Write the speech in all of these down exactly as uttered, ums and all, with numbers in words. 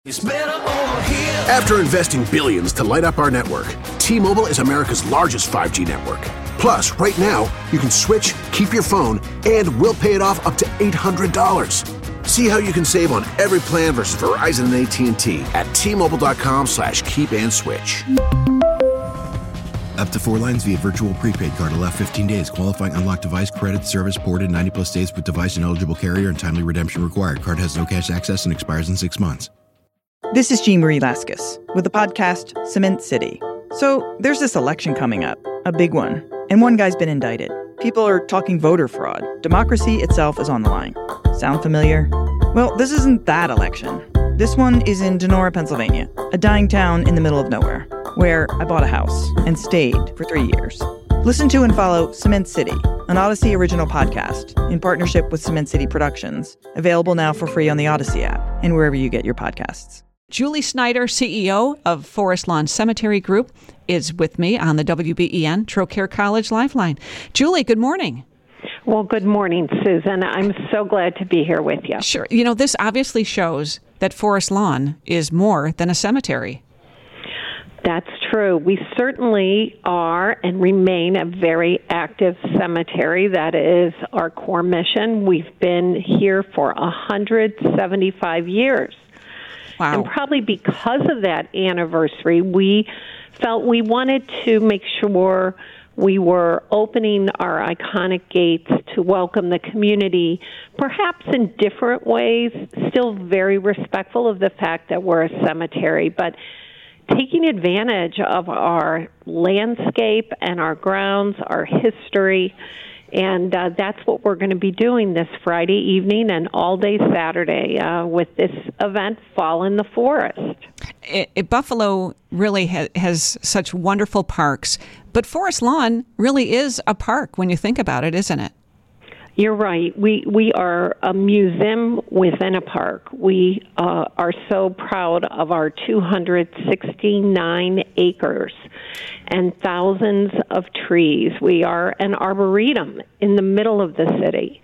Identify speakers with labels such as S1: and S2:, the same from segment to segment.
S1: It's better over here.
S2: After investing billions to light up our network, T-Mobile is America's largest five G network. Plus, right now, you can switch, keep your phone, and we'll pay it off up to eight hundred dollars. See how you can save on every plan versus Verizon and A T and T at T-Mobile.com slash keep and switch.
S3: Up to four lines via virtual prepaid card. Allow fifteen days. Qualifying unlocked device credit service ported ninety plus days with device and eligible carrier and timely redemption required. Card has no cash access and expires in six months.
S4: This is Jean Marie Laskus with the podcast Cement City. So there's this election coming up, a big one, and one guy's been indicted. People are talking voter fraud. Democracy itself is on the line. Sound familiar? Well, this isn't that election. This one is in Donora, Pennsylvania, a dying town in the middle of nowhere, where I bought a house and stayed for three years. Listen to and follow Cement City, an Odyssey original podcast in partnership with Cement City Productions, available now for free on the Odyssey app and wherever you get your podcasts.
S5: Julie Snyder, C E O of Forest Lawn Cemetery Group, is with me on the W B E N Trocaire College Lifeline. Julie, good morning.
S6: Well, good morning, Susan. I'm so glad to be here with you.
S5: Sure. You know, this obviously shows that Forest Lawn is more than a cemetery.
S6: That's true. We certainly are and remain a very active cemetery. That is our core mission. We've been here for one hundred seventy-five years.
S5: Wow.
S6: And probably because of that anniversary, we felt we wanted to make sure we were opening our iconic gates to welcome the community, perhaps in different ways, still very respectful of the fact that we're a cemetery, but taking advantage of our landscape and our grounds, our history. And uh, that's what we're going to be doing this Friday evening and all day Saturday uh, with this event, Fall in the Forest.
S5: It, it, Buffalo really ha- has such wonderful parks, but Forest Lawn really is a park when you think about it, isn't it?
S6: You're right. We we are a museum within a park. We uh, are so proud of our two hundred sixty-nine acres and thousands of trees. We are an arboretum in the middle of the city.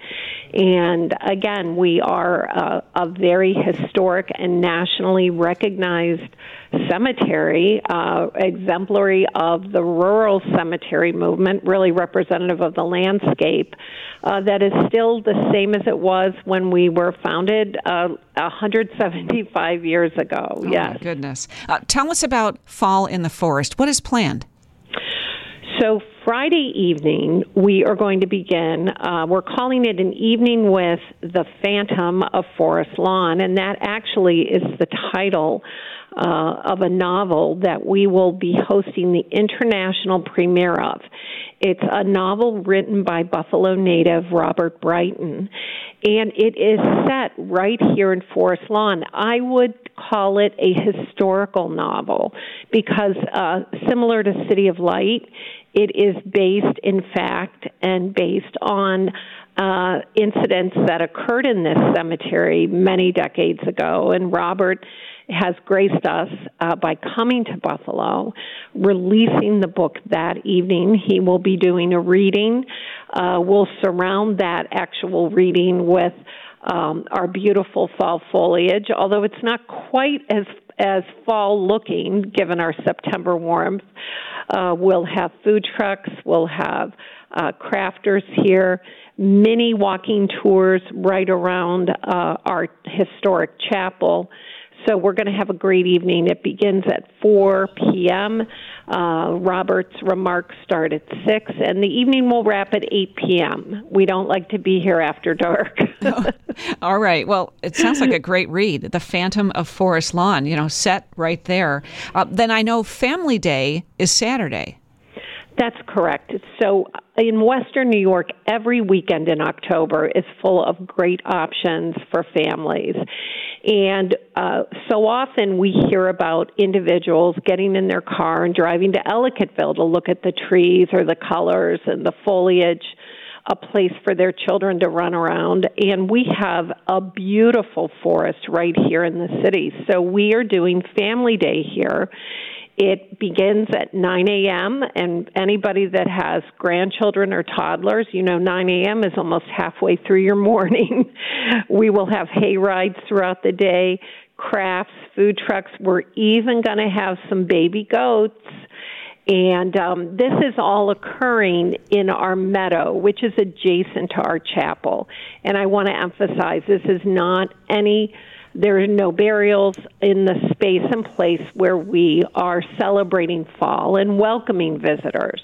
S6: And again, we are a, a very historic and nationally recognized cemetery, uh, exemplary of the rural cemetery movement, really representative of the landscape, uh, that is still the same as it was when we were founded uh, one hundred seventy-five years ago.
S5: Oh,
S6: yes.
S5: my goodness. Uh, tell us about Fall in the Forest. What is planned?
S6: So Friday evening, we are going to begin, uh, we're calling it an evening with the Phantom of Forest Lawn, and that actually is the title uh, of a novel that we will be hosting the international premiere of. It's a novel written by Buffalo native Robert Brighton, and it is set right here in Forest Lawn. I would call it a historical novel because, uh, similar to City of Light, it is based, in fact, and based on uh, incidents that occurred in this cemetery many decades ago. And Robert has graced us uh, by coming to Buffalo, releasing the book that evening. He will be doing a reading. Uh, we'll surround that actual reading with um, our beautiful fall foliage, although it's not quite as as fall-looking, given our September warmth. Uh, we'll have food trucks. We'll have uh, crafters here, mini walking tours right around uh, our historic chapel. So we're going to have a great evening. It begins at four p.m. Uh, Robert's remarks start at six, and the evening will wrap at eight p.m. We don't like to be here after dark.
S5: Oh, all right. Well, it sounds like a great read, The Phantom of Forest Lawn, you know, set right there. Uh, then I know Family Day is Saturday.
S6: That's correct. So in Western New York, every weekend in October is full of great options for families. And uh, so often we hear about individuals getting in their car and driving to Ellicottville to look at the trees or the colors and the foliage, a place for their children to run around. And we have a beautiful forest right here in the city. So we are doing Family Day here. It begins at nine a.m., and anybody that has grandchildren or toddlers, you know, nine a.m. is almost halfway through your morning. We will have hay rides throughout the day, crafts, food trucks. We're even going to have some baby goats. And um, this is all occurring in our meadow, which is adjacent to our chapel. And I want to emphasize this is not any, there are no burials in the space and place where we are celebrating fall and welcoming visitors.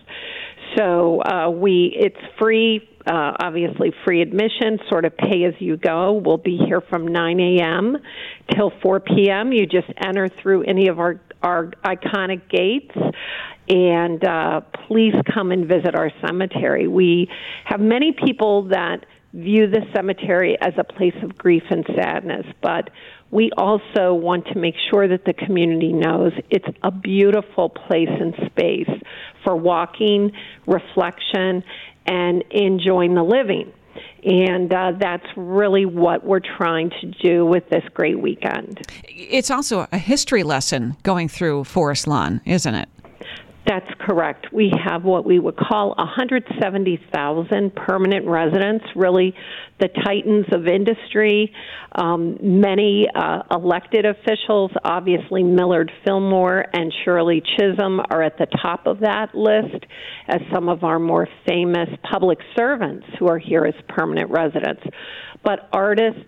S6: So uh, we, it's free, uh, obviously free admission, sort of pay as you go. We'll be here from nine a.m. till four p.m. You just enter through any of our, our iconic gates. And uh, please come and visit our cemetery. We have many people that view the cemetery as a place of grief and sadness, but we also want to make sure that the community knows it's a beautiful place and space for walking, reflection, and enjoying the living. And uh, that's really what we're trying to do with this great weekend.
S5: It's also a history lesson going through Forest Lawn, isn't it?
S6: That's correct. We have what we would call one hundred seventy thousand permanent residents, really the titans of industry. Um, many uh, elected officials, obviously Millard Fillmore and Shirley Chisholm are at the top of that list as some of our more famous public servants who are here as permanent residents. But artists,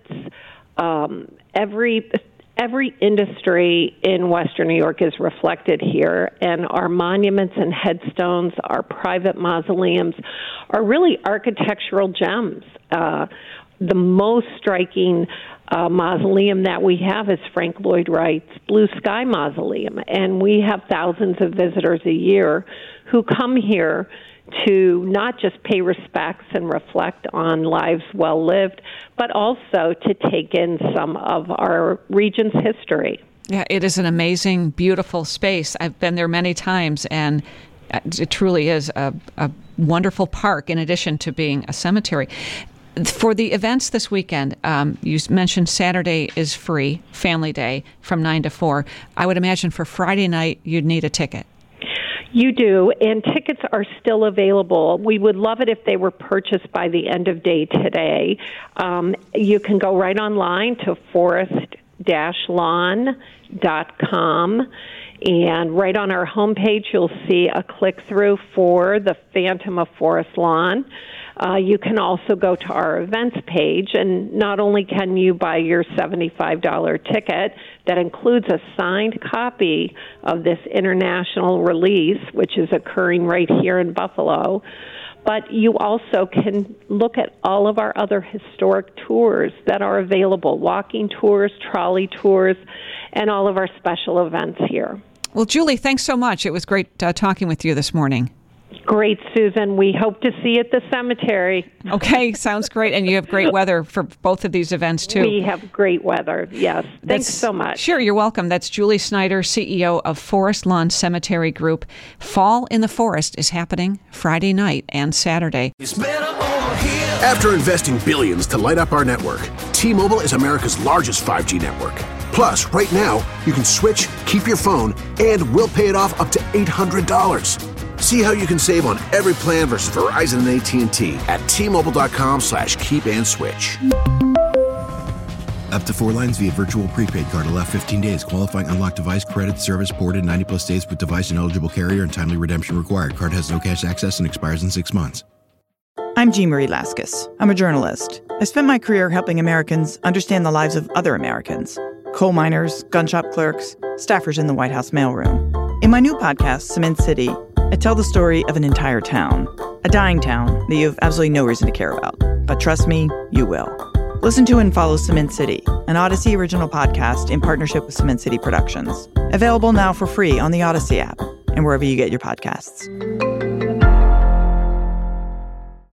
S6: um, every... Every industry in Western New York is reflected here, and our monuments and headstones, our private mausoleums, are really architectural gems. Uh, the most striking uh, mausoleum that we have is Frank Lloyd Wright's Blue Sky Mausoleum, and we have thousands of visitors a year who come here to not just pay respects and reflect on lives well lived, but also to take in some of our region's history.
S5: Yeah, it is an amazing, beautiful space. I've been there many times, and it truly is a, a wonderful park in addition to being a cemetery. For the events this weekend, um, you mentioned Saturday is free, Family Day, from nine to four. I would imagine for Friday night, you'd need a ticket.
S6: You do, and tickets are still available. We would love it if they were purchased by the end of day today. Um, you can go right online to forest dash lawn dot com, and right on our homepage you'll see a click-through for the Phantom of Forest Lawn. Uh, you can also go to our events page, and not only can you buy your seventy-five dollars ticket that includes a signed copy of this international release, which is occurring right here in Buffalo, but you also can look at all of our other historic tours that are available, walking tours, trolley tours, and all of our special events here.
S5: Well, Julie, thanks so much. It was great uh, talking with you this morning.
S6: Great, Susan. We hope to see you at the cemetery.
S5: Okay, sounds great. And you have great weather for both of these events, too.
S6: We have great weather, yes. Thanks
S5: That's,
S6: so much.
S5: Sure, you're welcome. That's Julie Snyder, C E O of Forest Lawn Cemetery Group. Fall in the Forest is happening Friday night and Saturday.
S2: After investing billions to light up our network, T-Mobile is America's largest five G network. Plus, right now, you can switch, keep your phone, and we'll pay it off up to eight hundred dollars. See how you can save on every plan versus Verizon and A T and T at T-Mobile.com slash keep and switch.
S3: Up to four lines via virtual prepaid card. Allow fifteen days. Qualifying unlocked device credit service ported ninety plus days with device and eligible carrier and timely redemption required. Card has no cash access and expires in six months.
S4: I'm Jean Marie Laskus. I'm a journalist. I spent my career helping Americans understand the lives of other Americans. Coal miners, gun shop clerks, staffers in the White House mailroom. In my new podcast, Cement City, I tell the story of an entire town, a dying town that you have absolutely no reason to care about. But trust me, you will. Listen to and follow Cement City, an Odyssey original podcast in partnership with Cement City Productions. Available now for free on the Odyssey app and wherever you get your podcasts.